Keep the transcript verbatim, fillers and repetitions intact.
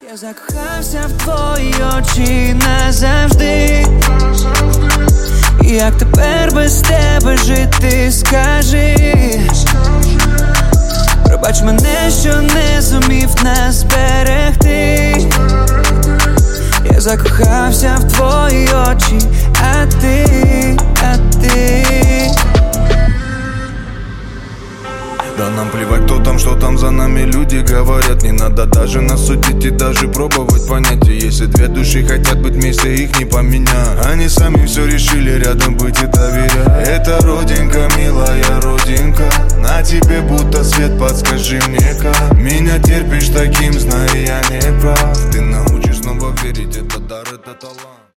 Я закохався в твої очі назавжди. Як тепер без тебе жити, скажи. Пробач мене, що не зумів нас зберегти. Я закохався в твої очі, а ти, а ти. Да нам плевать, кто там, что там за нами люди говорят. Не надо даже нас судить и даже пробовать понять. И если две души хотят быть вместе, их не поменять. Они сами все решили рядом быть и доверять. Это родинка, милая родинка, на тебе будто свет, подскажи мне как. Меня терпишь таким, знаю я не прав. Ты научишь снова верить, это дар, это талант.